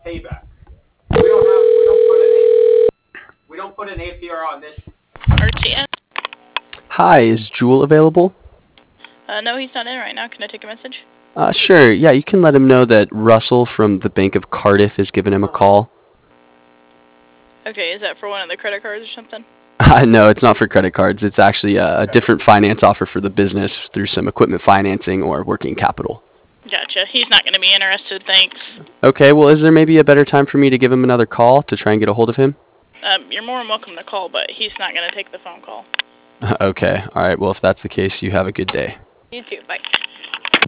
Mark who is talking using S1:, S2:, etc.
S1: payback. We don't put an APR on this.
S2: RTN?
S3: Hi, is Jewel available?
S2: No, he's not in right now. Can I take a message?
S3: Sure. Yeah, you can let him know that Russell from the Bank of Cardiff has given him a call.
S2: Okay, is that for one of the credit cards or something?
S3: No, it's not for credit cards. It's actually a different finance offer for the business through some equipment financing or working capital.
S2: Gotcha. He's not going to be interested, thanks.
S3: Okay, well, is there maybe a better time for me to give him another call to try and get a hold of him?
S2: You're more than welcome to call, but he's not going to take the phone call.
S3: Okay, all right. Well, if that's the case, you have a good day.
S2: You too. Bye.